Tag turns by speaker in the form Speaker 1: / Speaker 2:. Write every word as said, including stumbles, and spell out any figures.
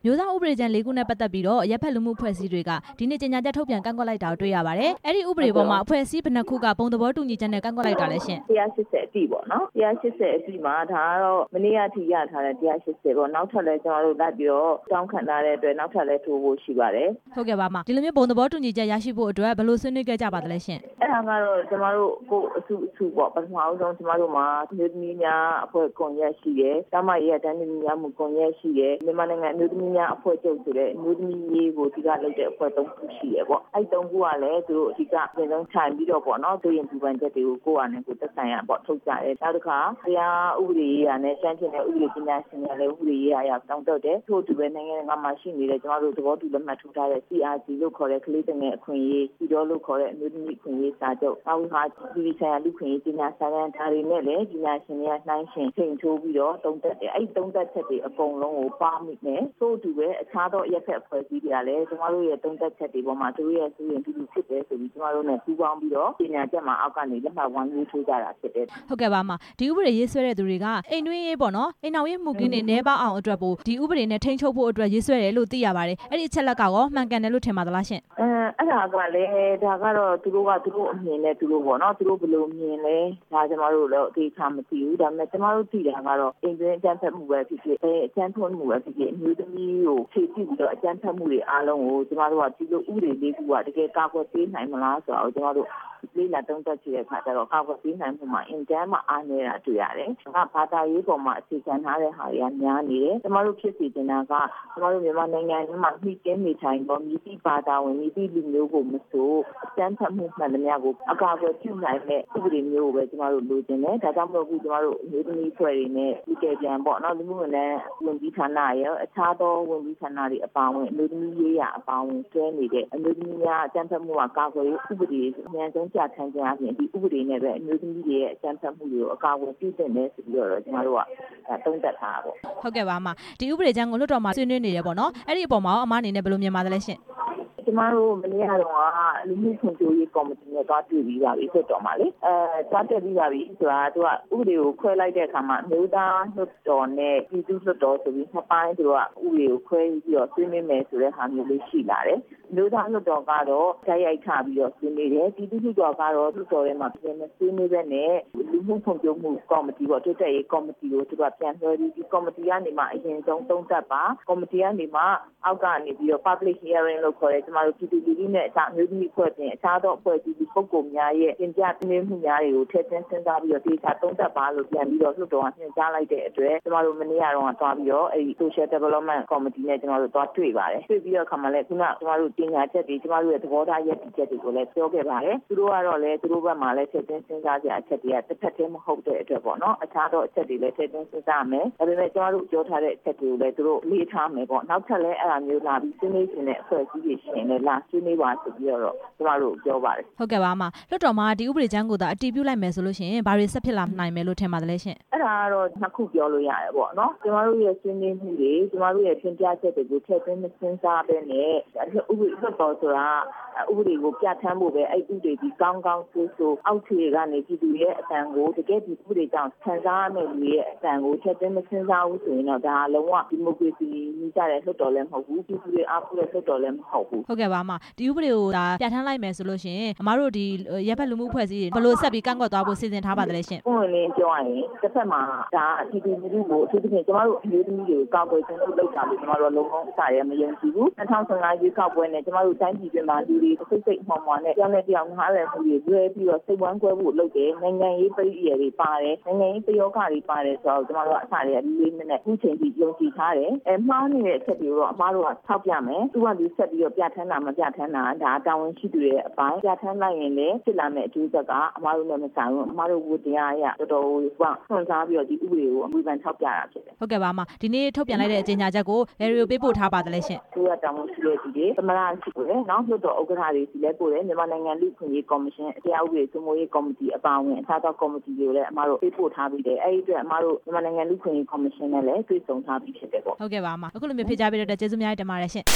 Speaker 1: မျိုးသားဥပဒေကြမ်းလေးခုနဲ့ပတ်သက်ပြီးတော့ရပ်ဖက်လူမှုဖွဲ့စည်းတွေကဒီနေ့ကြေညာချက်ထုတ်ပြန်ကန့်ကွက်လိုက်တာကိုတွေ့ရပါတယ်။အဲ့ဒီဥပဒေပေါ်မှာအဖွဲ့အစည်းဘယ်နှခုကပုံသဘောတူညီချက်နဲ့ကန့်ကွက်လိုက်တာလဲရှင်
Speaker 2: ။တရားရှစ်ဆယ်အတိပေါ့နော်။တရားရှစ်ဆယ်အတိမှာဒါကတော့မနေ့ကထိရထားတဲ့တရားရှစ်ဆယ်ပေါ့နောက်ထပ်လည်းကျွန်တော်တို့လိုက်ပြီးတော့တောင်းခံထားတဲ့အတွက်နောက်ထပ်လည်းထိုးဖို့ရှိပါတယ်
Speaker 1: ။ဟုတ်ကဲ့ပါမ။ဒီလိုမျိုးပုံသဘောတူညီချက်ရရှိဖို့အတွက်ဘယ်လိုဆွေးနွေးခဲ့ကြပါသလဲရှင်
Speaker 2: ။အဲ့ဒါကတော့ကျွန်တော်တို့ကိုအစုအစုပေါ့ပထမဆုံးကျွန်တော်တို့မှာမျိုးသမီးများအဖွဲ့ကွန်ရက်ရှိတယ်။တမရရတန်းသမီးများမှုကွန်ရက်ရှိတယ်။မြန်မာနိုင်ငံမျိုးသမီးများအဖွဲ့ချုပ်ဆိုတဲ့မျိုးသမီးရေးကိုဒီကလုပ်တဲ့အဖွဲ့သုံးခုရှိရပေါ့။အဲ့သုံးခုကလည်းသူတို့အဓိကအရင်ဆုံးခြံပြီးတော့ပေါ့နော်သူရင်ပူပန်ချက်တွေကိုကိုယ့်အနေနဲ့ကိုသက်ဆိုင်ရပေါ့ထုတ်ကြတယ်။နောက်တစ်ခါတရားဥပဒေရေးရာနဲ့ရှမ်းပြည်နယ်ဥပဒေပညာရှင်များလည်းဥပဒေရေးရာရောက်တောင်းတတယ်။ထို့တူပဲနိုင်ငံတကာမှာရှိနေတဲ့ကျွန်တော်တို့သဘောတူလက်မှတ်ထိုးထားတဲ့ C R G လို့ခေါ်တဲ့ကလေးငယ်အခွင့်အရေးဒီတော့လို့ခေါ်တဲ့အမျိုးသမီးအခွင့်အရေးစာချုပ်နောက်တစ်ခါဒီဆိုင်ရာလူခွင့်ရေးပညာဆိုင်ရာဒါတွေနဲ့လည်းပညာရှင်တွေကနှိုင်းရှင်ချိန်ထိုးပြီးတော့သုံးသပ်တယ်။အဲ့သုံးသပ်ချက်တွေအကုန်လုံးကိုပါမိမယ်။ထို့တူပဲအခြားသောရက်ဖက်အဖွဲ့အစည်းတွေကလည်းကျွန်တော်တို့ရဲ့သုံးသပ်ချက်တွေပေါ်မှာသူတို့ရဲ့စိုးရိမ်တူတူဖြစ်တယ်ဆိုပြီးကျွန်တော်တို့နဲ့ပူးပေါင်းပြီးတော့ပညာချက်မှာအောက်ကနေလက်မှတ်ဝိုင်းရေးထိုးကြတာဖြစ်တယ်
Speaker 1: ဟုတ်ကဲ့ပါမဒီဥပဒေရေးဆွဲတဲ့သူတွေကအိမ်တွင်းရေးပေါ့နော်အိမ်နောက်ရေးမှုကင်းတွေနဲပါအောင်အတွက်ပို့ဒီဥပဒေနဲ့ထိန်းချုပ်ဖို့အတွက်ရေးဆွဲတယ်လို့သိရပါတယ်အဲ့ဒီအချက်လက်ကရောမှန်ကန်တယ်လို့ထင်ပါသလားရှင်
Speaker 2: အဲအဲ့ဒါကလည်းဒါကတော့သူတို့ကသူတို့အမြင်နဲ့သူတို့ပေါ့နော်သူတို့ဘယ်လိုမြင်လဲဒါကျွန်တော်တို့လည်းအသေးချာမသိဘူးဒါပေမဲ့ကျွန်တော်တို့သိတာကတော့အိမ်တွင်းအကြမ်းဖက်မှုပဲဖြစ်ဖြစ်အဲအကြမ်းဖက်မှုပဲဖြစ်ဖြစ်အမျိုးသမီးကိုဖြည့်ကြည့်ပြီးတော့အကြမ်းဖက်မှုတွေအားလုံးကိုကျွန်တော်တို့ကဒီလိုဥပဒေလေးခုကတကယ်ကာကွယ်ပေးနိုင်မလားဆိုတော့ကျွန်တော်တို့လေးလာတုံးတက်ကြည့်တဲ့အခါကျတော့ကာကွယ်ပေးနိုင်မှုမှာအင်တန်မှအားနည်းတာတွေ့ရတယ်။ဒါကဘာသာရေးပေါ်မှာအခြေခံထားတဲ့ဟာတွေကများနေတယ်။ကျွန်တော်တို့ဖြစ်စီတင်တာကကျွန်တော်တို့မြန်မာနိုင်ငံမှာနှိကင်းနေထိုင်ပေါ်မြည်သည့်ဘာသာဝင်မြည်သည့်လူမျိုးကိုမဆိုအကြမ်းဖက်မှုမှန်သမျှကိုအကာအကွယ်ပြုနိုင်တဲ့ဥပဒေမျိုးကိုပဲကျွန်တော်တို့လိုချင်တယ်။ဒါကြောင့်မို့အခုကျွန်တော်တို့အမျိုးသမီးဖွဲ့တွေနဲ့ဒီကဲပြန်ပေါ့နော်လူမှုဝန်ထမ်းဝန်ကြီးဌာနရဲ့အခြားသောဝန်ကြီးဌာနတွေအပါအဝင်အမျိုးသမီးရေးရာအပါအဝင်ကျဲနေတဲ့အမျိုးသမီးများအကြမ်းဖက်မှုကကာကွယ်ရေးဥပဒေအများဆုံးပြဋ္ဌာန်းခြင်းအပြင်ဒီဥပဒေနဲ့ပဲအမျိုးသမီးတွေရဲ့အကြမ်းဖက်မှုတွေကိုအကာအကွယ်ပြုသင့်တယ်ဆိုပြီးတော့ကျွန်တော်တို့ကသုံးသပ်ထားတာပေါ့
Speaker 1: ဟုတ်ကဲ့ပါအမဒီဥပဒေကြမ်းကိုလွှတ်တော်မှာဆွေးနွေးနေတယ်ပေါ့နော်အဲ့ဒီအပေါ်မှာအမအနေနဲ့ဘယ်လိုမြင်ပါသလဲရှင်
Speaker 2: ကျမတို့မနေ့ကတော့လူမှုဖွံ့ဖြိုးရေးကော်မတီနဲ့တွားတွေ့ပြီးပါပြီဖြစ်တော်မှာလေအဲတွားတက်ပြီးပါပြီဆိုတာသူကဥပဒေကိုခွဲလိုက်တဲ့အခါမှာမျိုးသားလွှတ်တော်နဲ့ပြည်သူ့လွှတ်တော်ဆိုပြီးနှစ်ပိုင်းသူကဥပဒေကိုခွဲပြီးတော့ဆွေးနွေးမယ်ဆိုတဲ့ဟာမျိုးလေးရှိလာတယ်မျိုးသားလွှတ်တော်ကတော့တိုက်ရိုက်ထားပြီးတော့ဆွေးနွေးတယ်ပြည်သူ့လွှတ်တော်ကတော့လွှတ်တော်ထဲမှာပြင်နေဆွေးနွေးတဲ့နဲ့လူမှုဖွံ့ဖြိုးမှုကော်မတီပေါ့တိုးတက်ရေးကော်မတီကိုသူကပြန်လွှဲပြီးဒီကော်မတီကနေမှအရင်ဆုံးသုံးသပ်ပါကော်မတီကနေမှအောက်ကနေပြီးတော့ public hearing လို့ခေါ်တဲ့ကျမတို့ပြည်သူလူထုနဲ့အစားအမျိုးသမီးဖွဲ့ပြင်အခြားသောအဖွဲ့အစည်းပုဂ္ဂိုလ်များရဲ့ပြင်ပြသွင်းမှုများတွေကိုထည့်သွင်းစဉ်းစားပြီးတော့ဒေတာသုံးသပ်ပါလို့ပြန်ပြီးတော့လွှတ်တော်ကညွှန်ကြားလိုက်တဲ့အတွက်ကျမတို့မနေ့ကတော့တွားပြီးတော့အဲဒီ social development committee နဲ့ကျမတို့တွားတွေ့ပါတယ်တွေ့ပြီးတော့ခါမှလည်းခုနကျမတို့တင်ညာချက်တွေကျမတို့ရဲ့သဘောထားရည်တည်ချက်တွေကိုလည်းပြောခဲ့ပါတယ်သူတို့ကတော့လည်းသူတို့ဘက်မှာလည်းထည့်သွင်းစဉ်းစားကြအချက်တွေကတစ်ဖက်တည်းမဟုတ်တဲ့အတွက်ပေါ့နော်အခြားသောအချက်တွေလည်းထည့်သွင်းစဉ်းစားမယ်ဒါပေမဲ့ကျမတို့ပြောထားတဲ့အချက်တွေကိုလည်းသူတို့လေးထားမယ်ပေါ့နောက်ထပ်လည်းအဲ့ဒါမျိုးလာပြီးဆွေးနွေးခြင်းနဲ့အဖွဲ့အစည်းတွေရှင်လည်းလာဆွေးနွေးပါဆိုပြီးတော့ကျမတို့ပြောပါတယ်
Speaker 1: ဟုတ်ကဲ့ပါအမလွှတ်တော်မှာဒီဥပဒေကြမ်းကိုသာအတည်ပြုလိုက်မယ်ဆိုလို့ရှိရင်ဘာတွေဆက်ဖြစ်လာနိုင်မယ်လို့ထင်ပါသလဲရှင်
Speaker 2: အဲ့ဒါကတော့နှစ်ခုပြောလို့ရတယ်ပေါ့နော်ကျမတို့ရဲ့ဆွေးနွေးမှုတွေကျမတို့ရဲ့ပြင်ပြချက်တွေကိုထည့်သွင်းစဉ်းစားပဲနဲ့ဥပဒေလွှတ်တော်ဆိုတာဥပဒေကိုပြဋ္ဌာန်းဖို့ပဲအဲ့ဥပဒေဒီကောင်းကောင်းဆိုးဆိုးအောက်ခြေကနေပြည်သူရဲ့အတန်ကိုတကယ်ဒီဥပဒေကြောင့်ခံစားရမယ့်လူရဲ့အတန်ကိုထည့်သွင်းစဉ်းစားဖို့ဆိုရင်တော့ဒါလုံးဝဒီမိုကရေစီကြီးကြတဲ့လွှတ်တော်လည်းမဟုတ်ဘူးပြည်သူတွေအားကိုးတဲ့လွှတ်တော်လည်းမဟုတ်ဘူး
Speaker 1: ဟုတ်ကဲ့ပါအမဒီဥပဒေကိုဒါပြဋ္ဌာန်းလိုက်မယ်ဆိုလို့ရှိရင်အမတို့ဒီရပ်ဖက်လူမှုဖွဲ့စည်းတွေဘယ်လိုဆက်ပြီးကန့်ကွက်သွားဖို့စီစဉ်ထားပါသလဲရှင်
Speaker 2: ။ဟုတ်ရင်ပြောရရင်တစ်ဖက်မှာဒါအထူးသဖြင့်ကိုအထူးသဖြင့်ကျမတို့အမျိုးသမီးတွေကိုကာကွယ်ခြင်းလုပ်တာလို့ကျမတို့လုံးဝအစားရမယုံကြည်ဘူး။၂၀၁၅ရွေးကောက်ပွဲနဲ့ကျမတို့တိုင်းပြည်ပြည်မှာလူတွေစိတ်စိတ်မှောင်မှောင်နဲ့ကြောင်းနဲ့ကြောင်းနားလည်မှုတွေလွဲပြီးတော့စိတ်ဝမ်းကွဲဖို့လုပ်တယ်။နိုင်ငံရေးပြည်ရည်တွေပါတယ်။နိုင်ငံရေးပယောဂတွေပါတယ်ဆိုတော့ကျမတို့အစားရလေးလေးနဲ့အခုချိန်ထိယုံကြည်ထားတယ်။အဲမှားနေတဲ့အချက်တွေကိုတော့အမားတို့ကထောက်ပြမယ်။သူကဒီဆက်ပြီးတော့ပြဋ္ဌာန်းတာမပြဋ္ဌာန်းတာဒါတာဝန်ရှိသူတွေရဲ့အပိုင်းပြဋ္ဌာန်းလိုက်ရင်လည်းဖြစ်လာမယ့်အကျိုးဆက်ကအမားတို့လည်းမဆိုင်ဘူးအမားတို့ဝတရားရတော်တော်ကိုဖွင့်စားပြီးတော့ဒီဥပဒေကိုအမှုပန်ထောက်ပြတာဖြစ်တယ်
Speaker 1: ဟုတ်ကဲ့ပါအမဒီနေ့ထုတ်ပြန်လိုက်တဲ့အကြေညာချက်ကိုဘယ်လိုပေးပို့ထားပါသလဲရှင်
Speaker 2: သူကတောင်းရှိတဲ့ဒီတွေသမရရှိကိုလည်းနောက်လွှတ်တော်ဥက္ကဋ္ဌတွေစီလဲပို့တယ်မြန်မာနိုင်ငံလူ့ခွင့်ရေးကော်မရှင်တရားဥပဒေစိုးမိုးရေးကော်မတီအပါအဝင်အခြားသောကော်မတီတွေကိုလည်းအမားတို့ပေးပို့ထားပြီးတယ်အဲ့ဒီအတွက်အမားတို့မြန်မာနိုင်ငံလူ့ခွင့်ရေးကော်မရှင်နဲ့လည်းတွေ့ဆုံထားပြီးဖြစ်တယ်ပေါ့
Speaker 1: ဟုတ်ကဲ့ပါအမအခုလိုမျိုးဖြေကြားပေးတဲ့အတွက်ကျေးဇူးများတင်ပါတယ်ရှင်